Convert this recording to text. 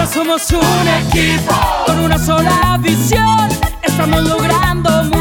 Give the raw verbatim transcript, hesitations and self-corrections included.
Somos un equipo con una sola visión. Estamos logrando mucho.